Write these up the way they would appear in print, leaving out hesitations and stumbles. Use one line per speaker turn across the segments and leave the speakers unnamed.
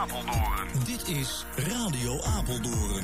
Apeldoorn. Dit is Radio Apeldoorn.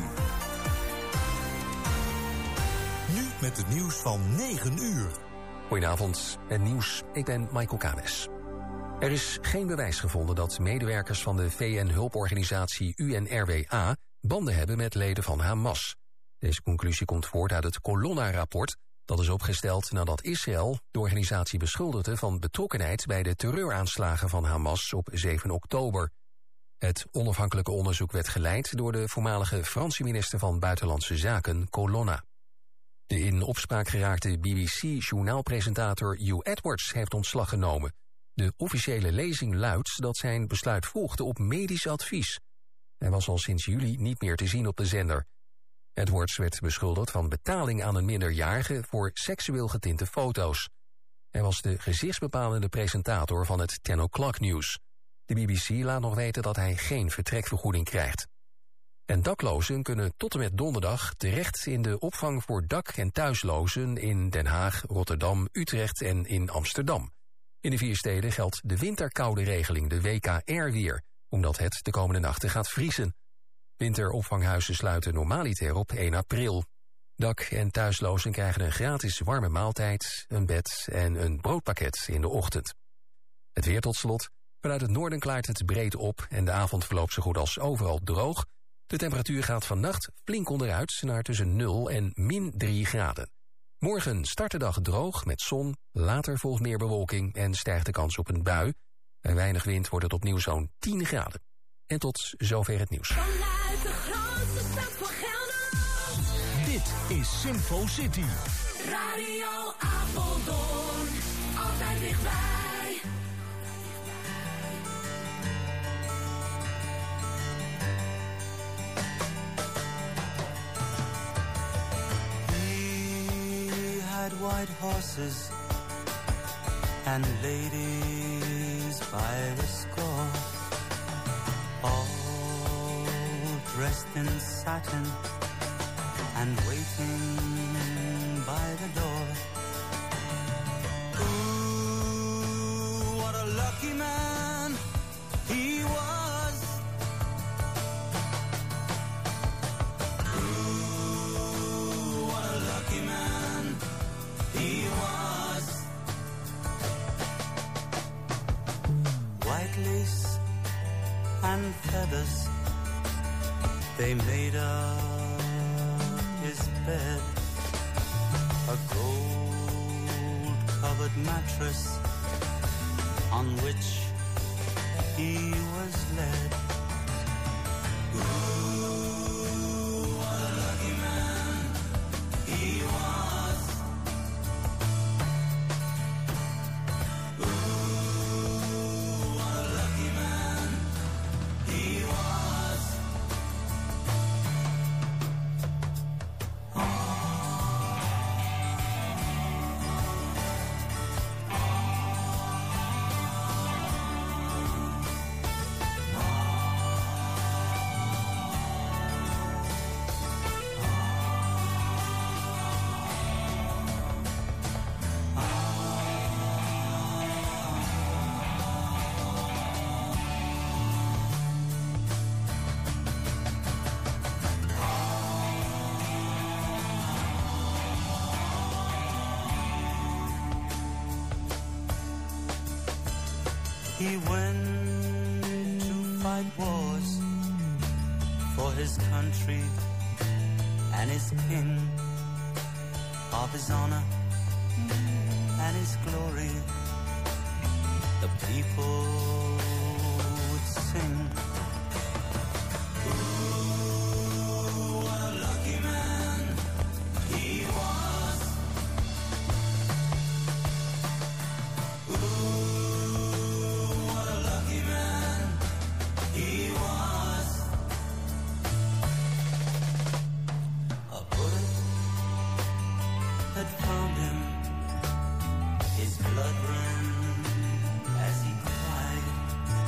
Nu met het nieuws van 9 uur.
Goedenavond, het nieuws. Ik ben Michael Kanes. Er is geen bewijs gevonden dat medewerkers van de VN-hulporganisatie UNRWA banden hebben met leden van Hamas. Deze conclusie komt voort uit het Colonna-rapport. Dat is opgesteld nadat Israël de organisatie beschuldigde van betrokkenheid bij de terreuraanslagen van Hamas op 7 oktober. Het onafhankelijke onderzoek werd geleid door de voormalige Franse minister van Buitenlandse Zaken, Colonna. De in opspraak geraakte BBC-journaalpresentator Hugh Edwards heeft ontslag genomen. De officiële lezing luidt dat zijn besluit volgde op medisch advies. Hij was al sinds juli niet meer te zien op de zender. Edwards werd beschuldigd van betaling aan een minderjarige voor seksueel getinte foto's. Hij was de gezichtsbepalende presentator van het 10 o'clock nieuws. De BBC laat nog weten dat hij geen vertrekvergoeding krijgt. En daklozen kunnen tot en met donderdag terecht in de opvang voor dak- en thuislozen in Den Haag, Rotterdam, Utrecht en in Amsterdam. In de 4 steden geldt de winterkoude regeling, de WKR weer, omdat het de komende nachten gaat vriezen. Winteropvanghuizen sluiten normaliter op 1 april. Dak- en thuislozen krijgen een gratis warme maaltijd, een bed en een broodpakket in de ochtend. Het weer tot slot. Vanuit het noorden klaart het breed op en de avond verloopt zo goed als overal droog. De temperatuur gaat vannacht flink onderuit naar tussen 0 en min 3 graden. Morgen start de dag droog met zon, later volgt meer bewolking en stijgt de kans op een bui. Bij weinig wind wordt het opnieuw zo'n 10 graden. En tot zover het nieuws.
Vanuit de grootste stad van Gelderland.
Dit is Simfo City.
Radio Apeldoorn, altijd dichtbij.
Had white horses and ladies by the score, all dressed in satin and waiting by the door. Ooh, what a lucky man he was. Ooh, what a lucky man he was. White lace and feathers, they made up his bed. A gold-covered mattress on which he was led. Ooh, what a lucky man he was. He went to fight wars for his country and his king, of his honor and his glory. The people would sing. Ooh, what a lucky man he was. Ooh, what a lucky man he was. A bullet had found him, his blood ran as he cried.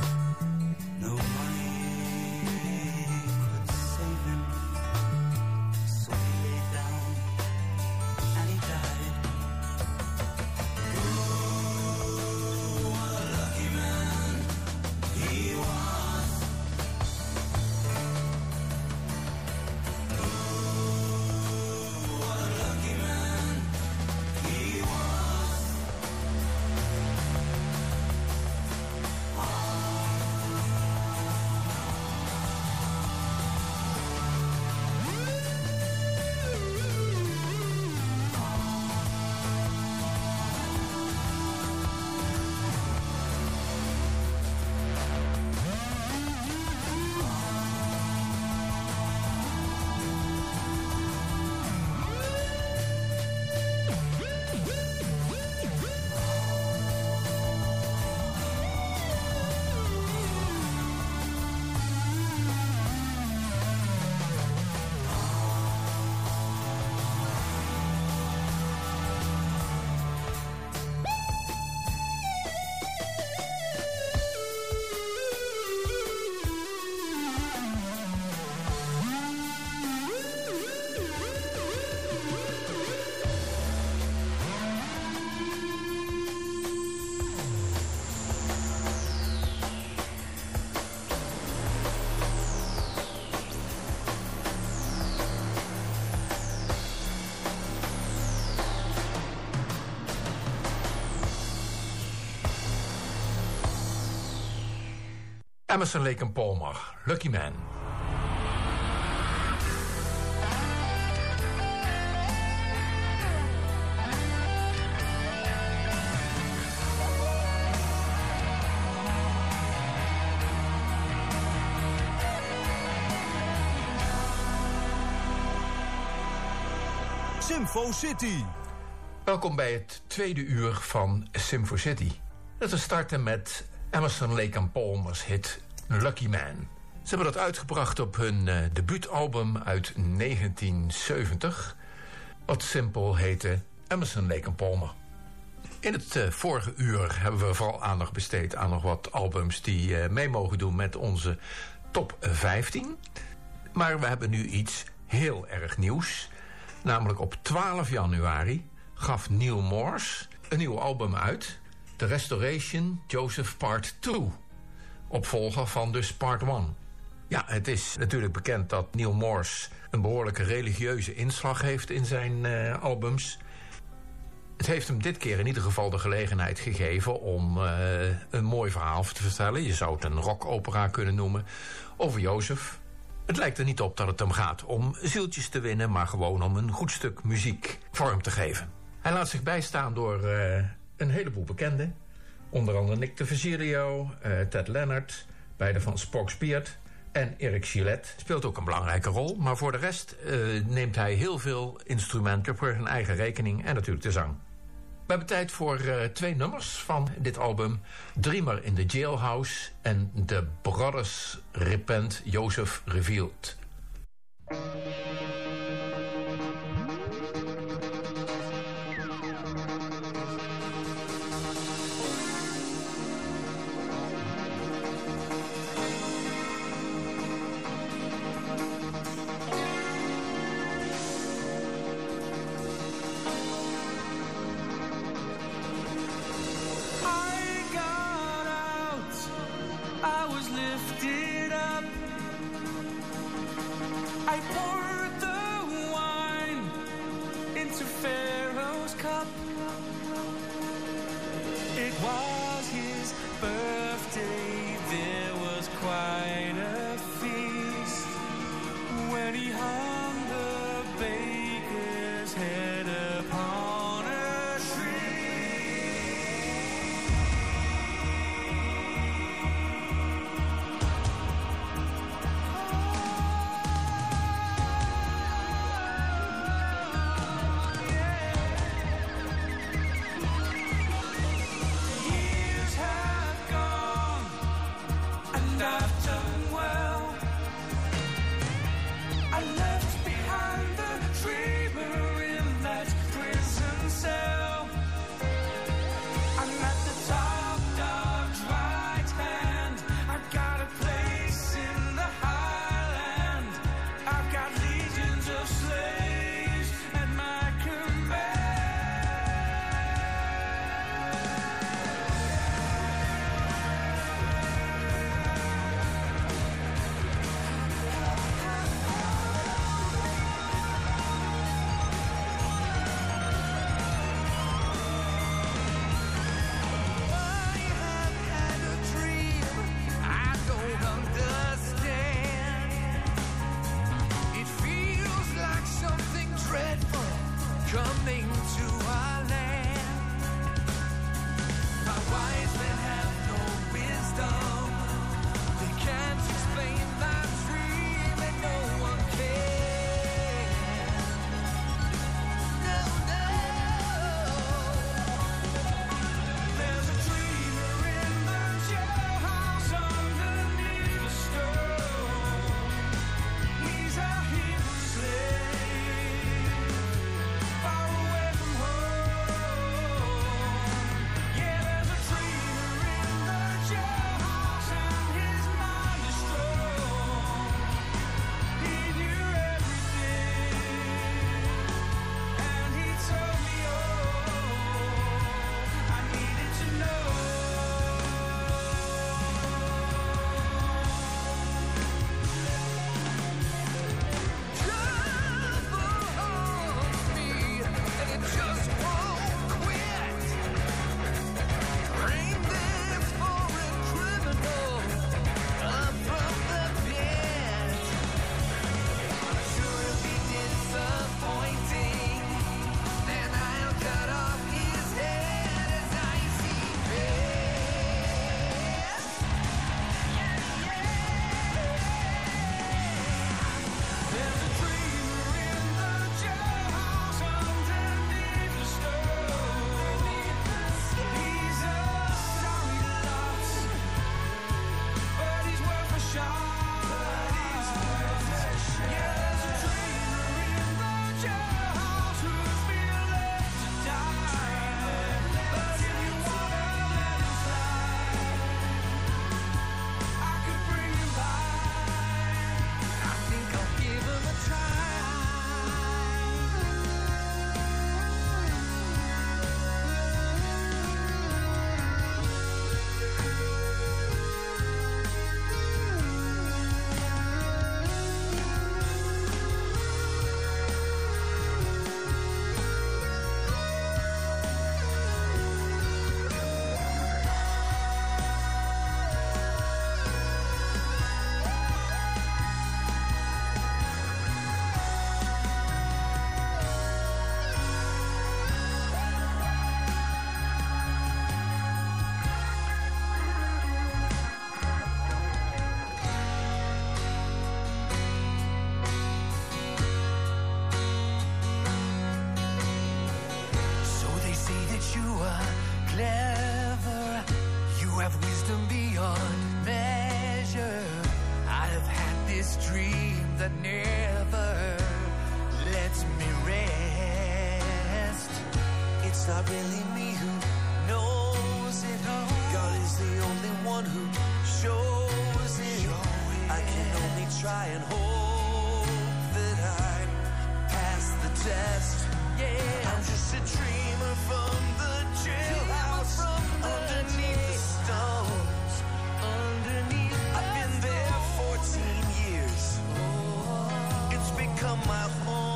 Emerson, Lake & Palmer, Lucky Man.
Simfo City.
Welkom bij het tweede uur van Simfo City. We starten met Emerson, Lake & Palmer's hit Lucky Man. Ze hebben dat uitgebracht op hun debuutalbum uit 1970... wat simpel heette Emerson, Lake & Palmer. In het vorige uur hebben we vooral aandacht besteed aan nog wat albums... die mee mogen doen met onze top 15. Maar we hebben nu iets heel erg nieuws. Namelijk op 12 januari gaf Neal Morse een nieuw album uit... The Restoration Joseph Part 2. Opvolger van dus Part 1. Ja, het is natuurlijk bekend dat Neal Morse een behoorlijke religieuze inslag heeft in zijn albums. Het heeft hem dit keer in ieder geval de gelegenheid gegeven om een mooi verhaal te vertellen. Je zou het een rockopera kunnen noemen over Jozef. Het lijkt er niet op dat het hem gaat om zieltjes te winnen... maar gewoon om een goed stuk muziek vorm te geven. Hij laat zich bijstaan door een heleboel bekenden. Onder andere Nick de Virgilio, Ted Leonard, beide van Spock's Beard... en Eric Gillette speelt ook een belangrijke rol. Maar voor de rest neemt hij heel veel instrumenten voor zijn eigen rekening... en natuurlijk de zang. We hebben tijd voor 2 nummers van dit album. Dreamer in the Jailhouse en The Brothers Repent, Joseph Revealed.
this dream that never lets me rest. It's not really me who knows it. God is the only one who shows it. I can only try and hope that I pass the test. Yeah, I'm just a dreamer from the jailhouse, underneath the stones. I've been there 14 years. It's become my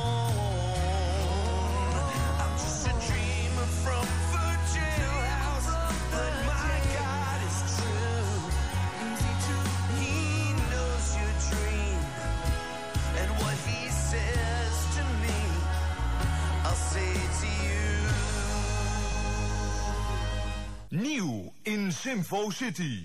home. I'm just a dreamer from the jailhouse, but my God is true. He knows your dream, and what he says to me, I'll say to you.
Nieuw in Symfo City.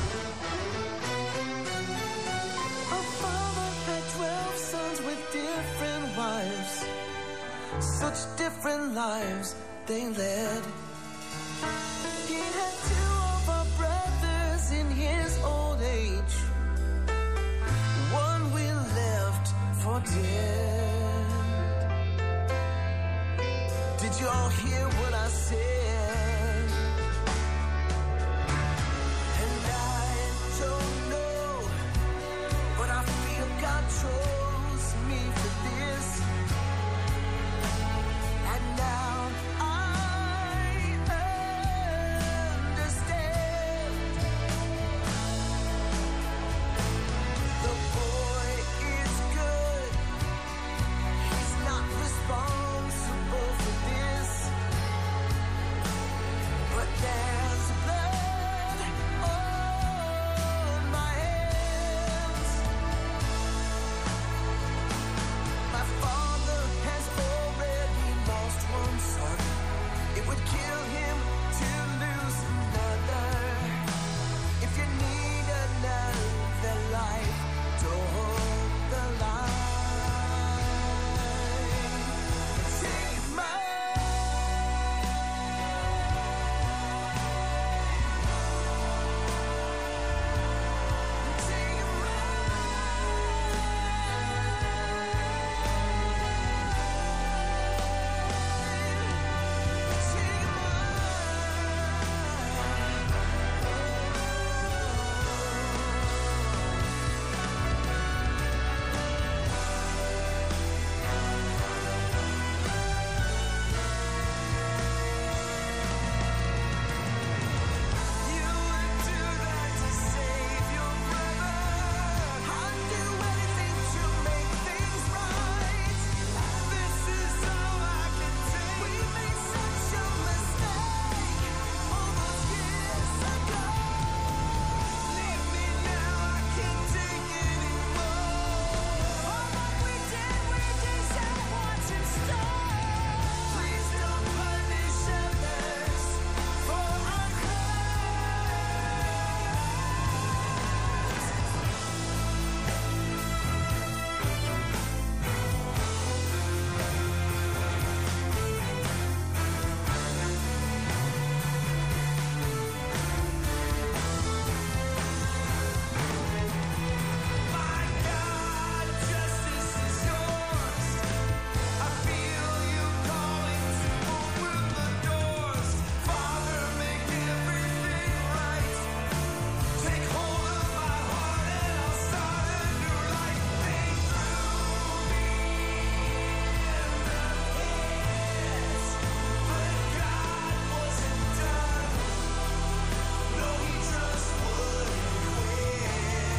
Different such different lives they led. He had two of our brothers in his old age. One we left for dead. Did you all hear what I said? And I don't know, but I feel God chose me for this. And now I understand. The boy is good. He's not responsible for this. But there's blood on my hands. My father has already lost one son. It would kill him to lose another. If you need another life, don't hold the line. Take mine. Take You would do that to save your brother. I'd do anything to make things right. This is all I can take. We made such a mistake all those years ago. Leave me now, I can't take anymore. All what we did, we deserve what's in store. Please don't punish others for our My God, justice is yours. I feel you calling to open the doors. Father, make everything right. Take hold of my heart and I'll start a new life. They threw me in the pits, but God wasn't done. No, He just wouldn't quit.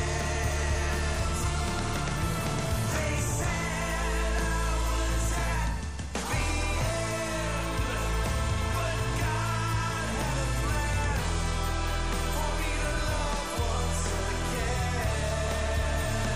They said I was at the end, but God had a plan for me to love once again.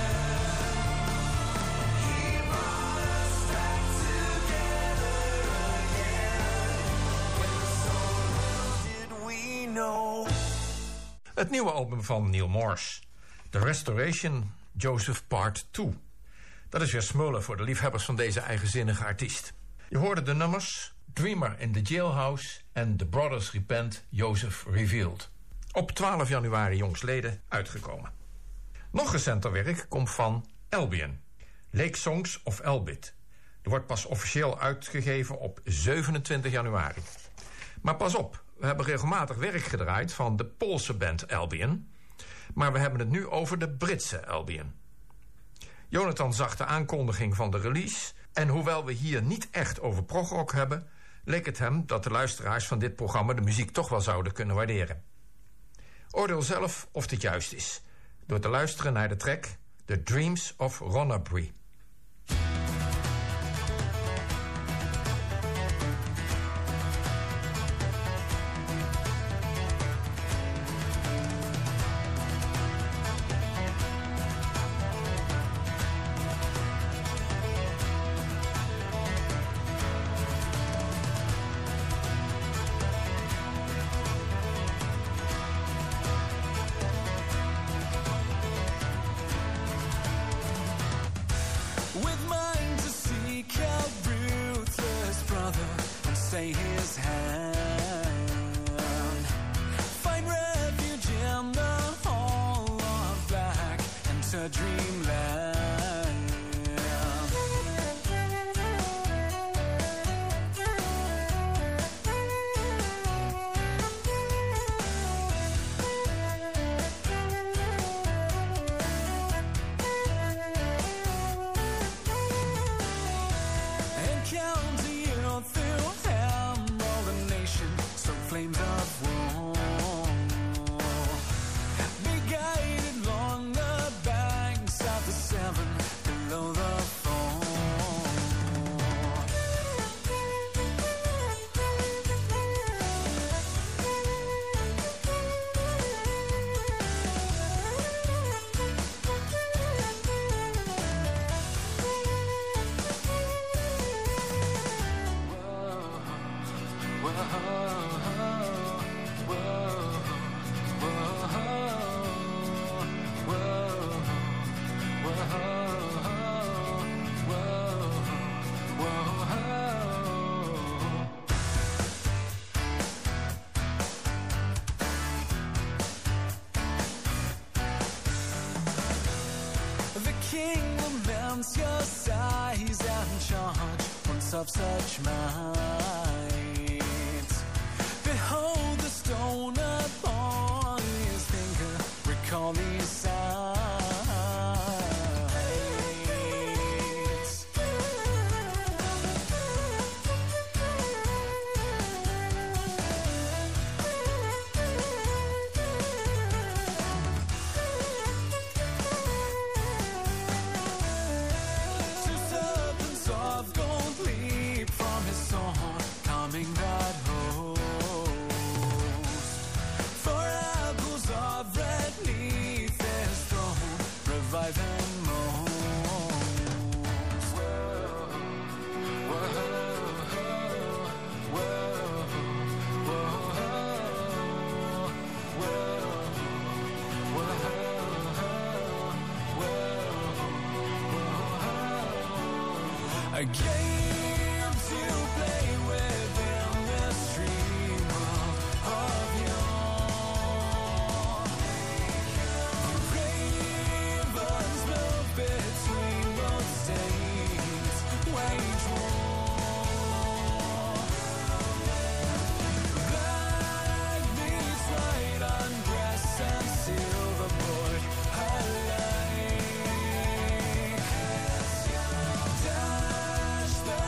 He brought us back together again. When so little did we know.
Het nieuwe album van Neil Morse, The Restoration Joseph Part 2. Dat is weer smullen voor de liefhebbers van deze eigenzinnige artiest. Je hoorde de nummers Dreamer in the Jailhouse en The Brothers Repent Joseph Revealed. Op 12 januari jongstleden uitgekomen. Nog recenter werk komt van Albion, Lake Songs of Elbit. Er wordt pas officieel uitgegeven op 27 januari. Maar pas op, we hebben regelmatig werk gedraaid van de Poolse band Albion, maar we hebben het nu over de Britse Albion. Jonathan zag de aankondiging van de release en hoewel we hier niet echt over progrock hebben, leek het hem dat de luisteraars van dit programma de muziek toch wel zouden kunnen waarderen. Oordeel zelf of dit juist is, door te luisteren naar de track The Dreams of Ronabry.
With mind to seek out ruthless immense your size and charge, once of such might. Behold the stone upon his finger, recall these signs. That host, for apples of red 'neath his throne, revive and most. Whoa, whoa, whoa, whoa, a game to play with. Dash the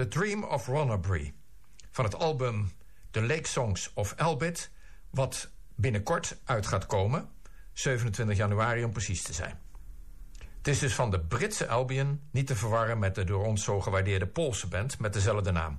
The Dream of Ronabry, van het album The Lake Songs of Albit, wat binnenkort uit gaat komen, 27 januari om precies te zijn. Het is dus van de Britse Albion, niet te verwarren met de door ons zo gewaardeerde Poolse band met dezelfde naam.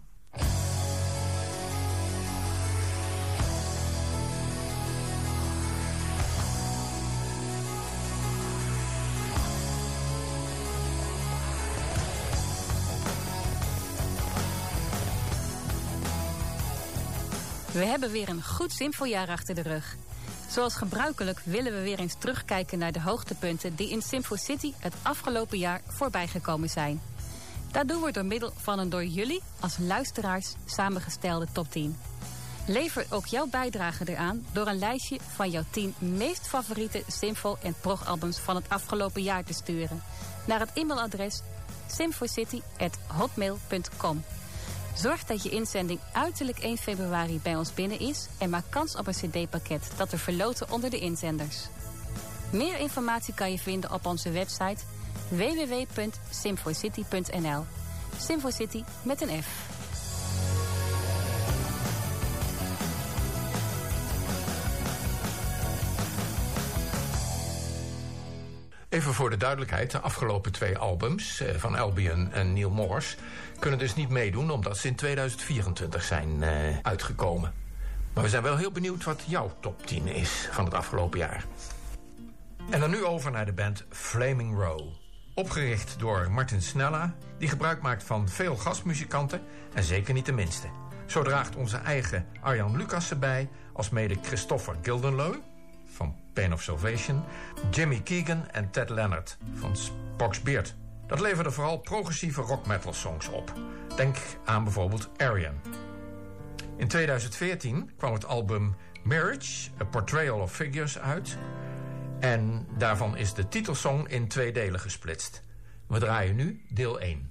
We hebben weer een goed Simfojaar achter de rug. Zoals gebruikelijk willen we weer eens terugkijken naar de hoogtepunten die in Simfo City het afgelopen jaar voorbijgekomen zijn. Dat doen we door middel van een door jullie als luisteraars samengestelde top 10. Lever ook jouw bijdrage eraan door een lijstje van jouw 10 meest favoriete Simfo en progalbums van het afgelopen jaar te sturen naar het e-mailadres simfocity@hotmail.com. Zorg dat je inzending uiterlijk 1 februari bij ons binnen is en maak kans op een cd-pakket dat we verloten onder de inzenders. Meer informatie kan je vinden op onze website www.simfocity.nl. Simfocity met een F.
Even voor de duidelijkheid, de afgelopen 2 albums van Albion en Neil Morse kunnen dus niet meedoen omdat ze in 2024 zijn uitgekomen. Maar we zijn wel heel benieuwd wat jouw top 10 is van het afgelopen jaar. En dan nu over naar de band Flaming Row. Opgericht door Martin Snella, die gebruik maakt van veel gastmuzikanten en zeker niet de minste. Zo draagt onze eigen Arjan Lucas erbij, alsmede Christopher Gildenleu van Pain of Salvation, Jimmy Keegan en Ted Leonard van Spock's Beard. Dat leverde vooral progressieve rock metal songs op. Denk aan bijvoorbeeld Arian. In 2014 kwam het album Marriage, A Portrayal of Figures uit. En daarvan is de titelsong in 2 delen gesplitst. We draaien nu deel 1.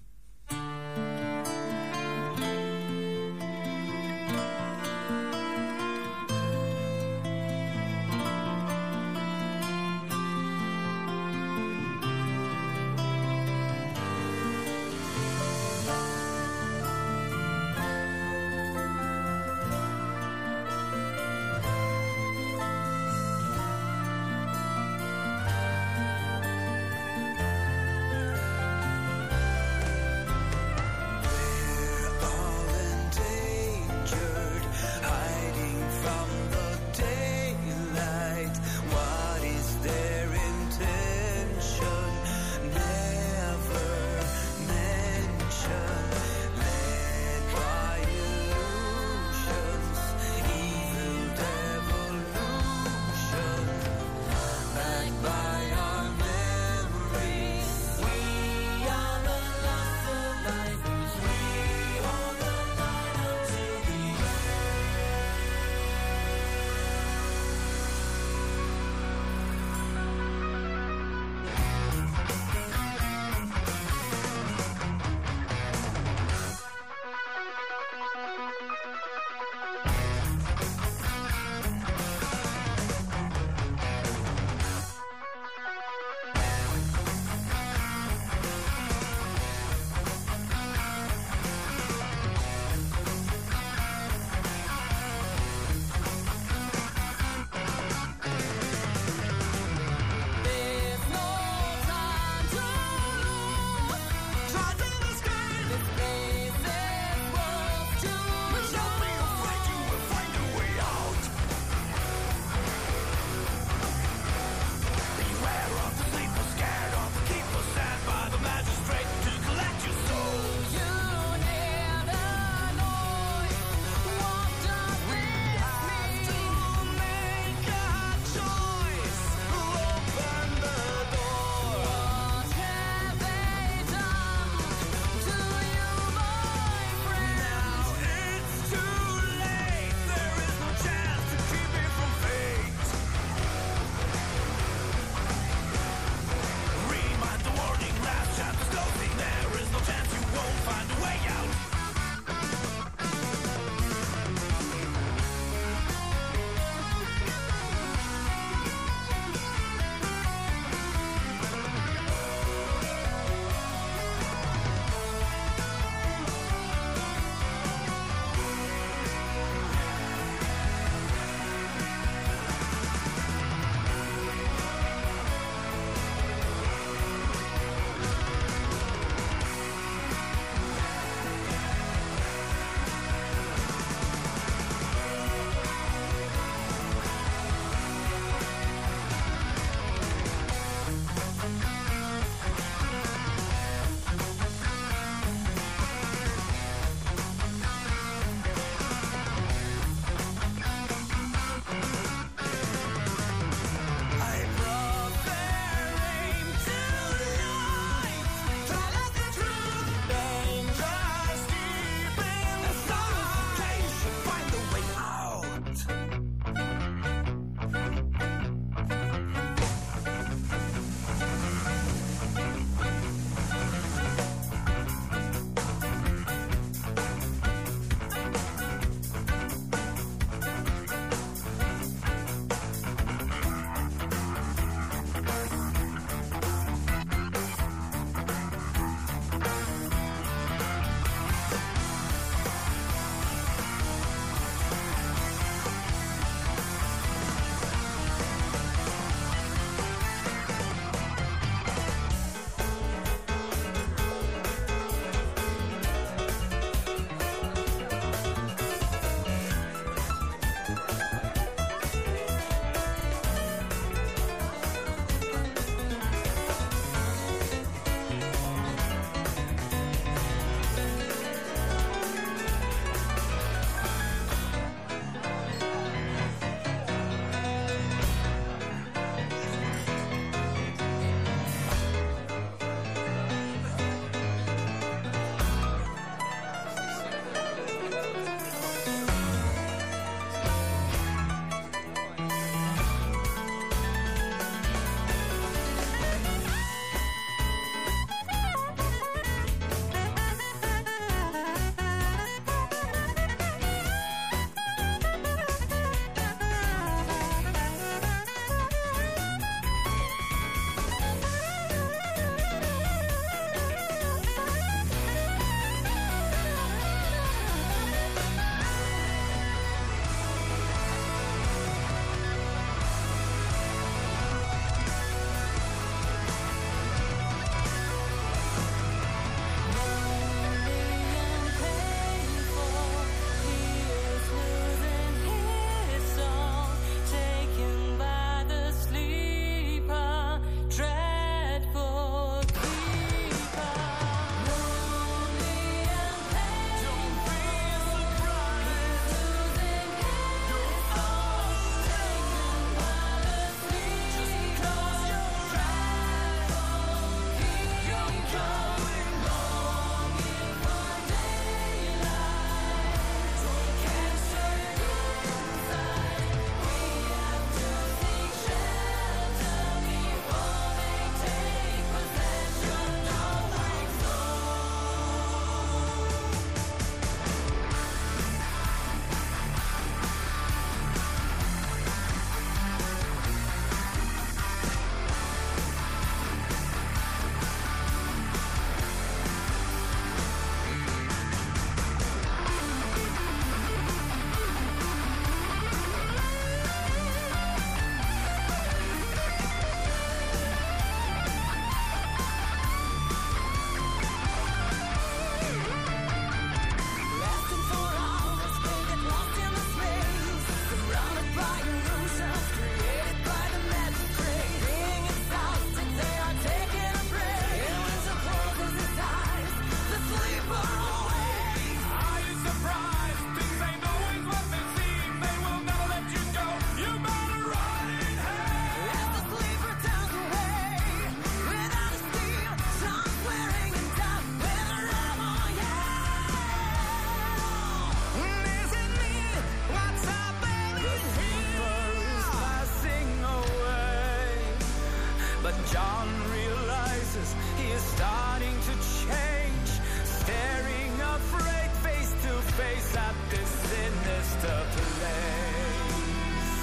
John realizes he is starting to change, staring afraid face to face at this sinister place.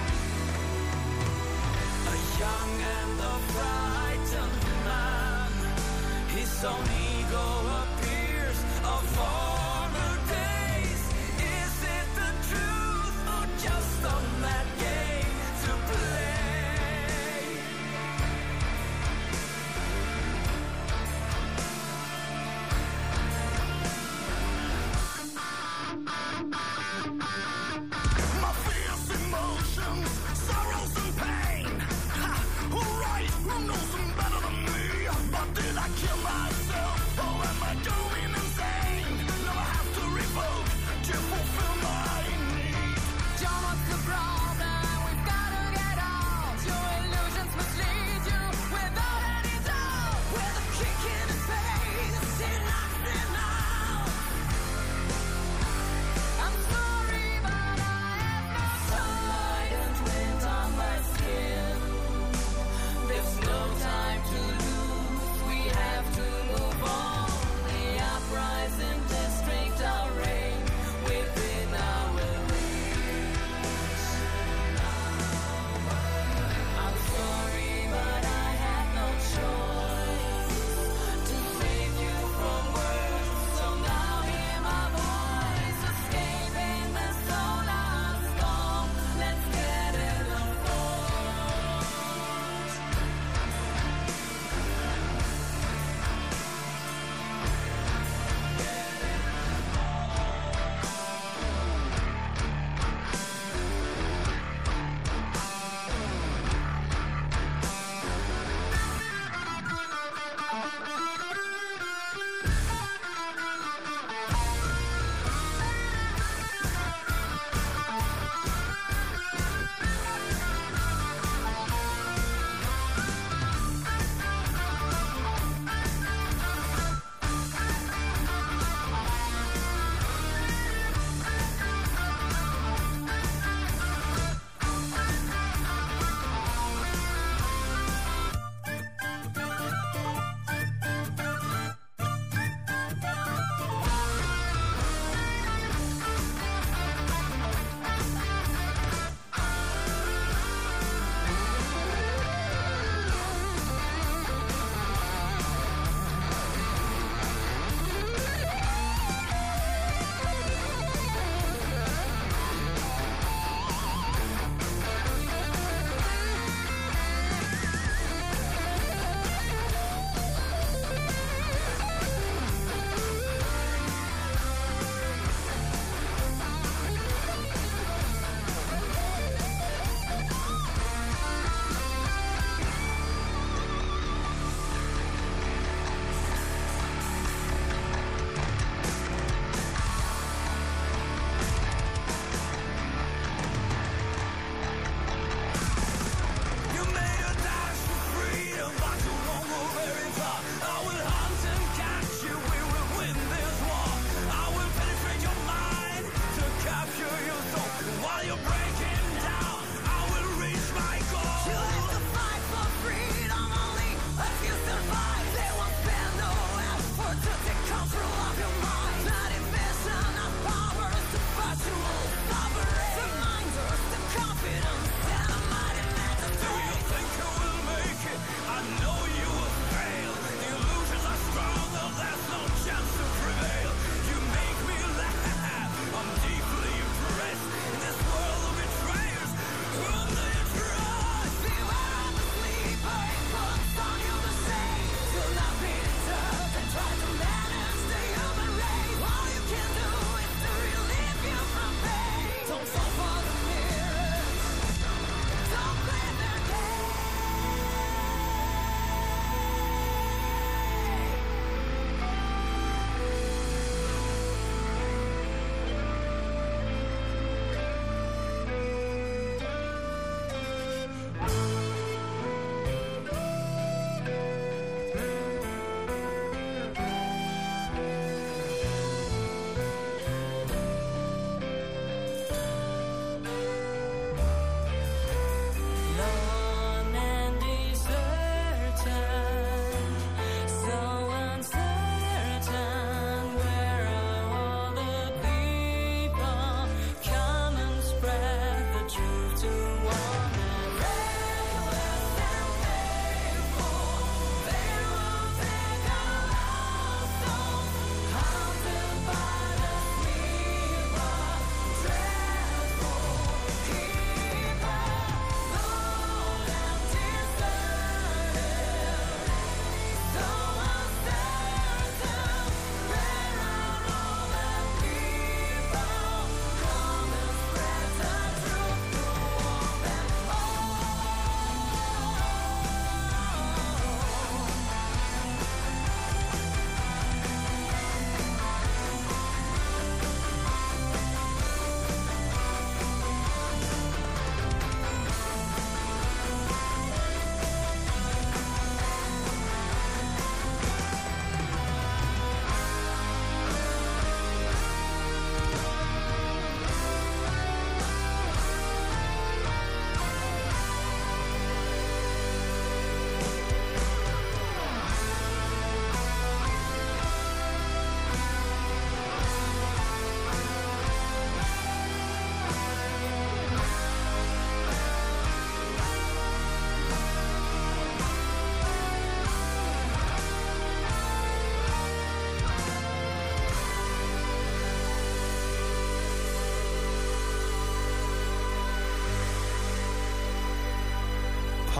A young and a frightened man, his own ego appears of former days. Is it the truth or just a mad game to play?
My fierce emotions, sorrows and pain. Ha, who knows them better than me? But did I kill myself?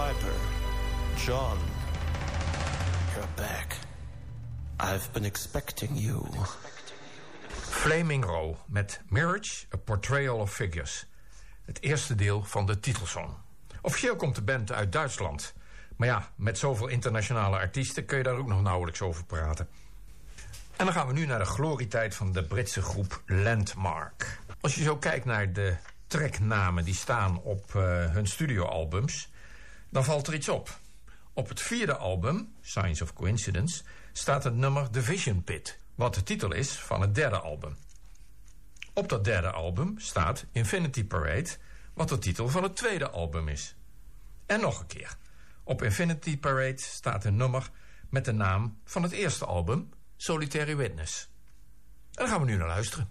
Piper, John, you're back. I've been expecting you.
Flaming Row met Marriage, A Portrayal of Figures. Het eerste deel van de titelsong. Officieel komt de band uit Duitsland. Maar ja, met zoveel internationale artiesten kun je daar ook nog nauwelijks over praten. En dan gaan we nu naar de glorietijd van de Britse groep Landmark. Als je zo kijkt naar de tracknamen die staan op hun studioalbums, dan valt er iets op. Op het 4e album, Signs of Coincidence, staat het nummer The Vision Pit, wat de titel is van het 3e album. Op dat 3e album staat Infinity Parade, wat de titel van het 2e album is. En nog een keer. Op Infinity Parade staat een nummer met de naam van het eerste album, Solitary Witness. En daar gaan we nu naar luisteren.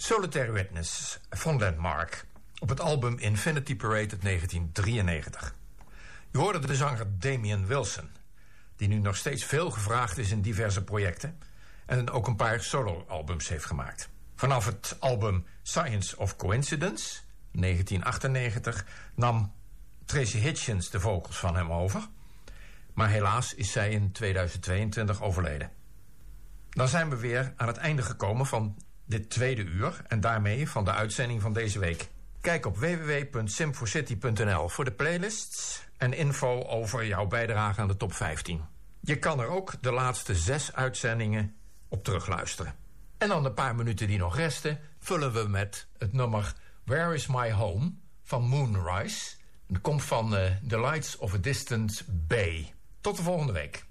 Solitary Witness van Landmark op het album Infinity Parade uit 1993. U hoorde de zanger Damian Wilson, die nu nog steeds veel gevraagd is in diverse projecten en ook een paar solo-albums heeft gemaakt. Vanaf het album Science of Coincidence, 1998, nam Tracy Hitchens de vocals van hem over, maar helaas is zij in 2022 overleden. Dan zijn we weer aan het einde gekomen van dit tweede uur en daarmee van de uitzending van deze week. Kijk op www.sim4city.nl voor de playlists en info over jouw bijdrage aan de top 15. Je kan er ook de laatste 6 uitzendingen op terugluisteren. En dan de paar minuten die nog resten vullen we met het nummer Where is My Home van Moonrise. Dat komt van The Lights of a Distant Bay. Tot de volgende week.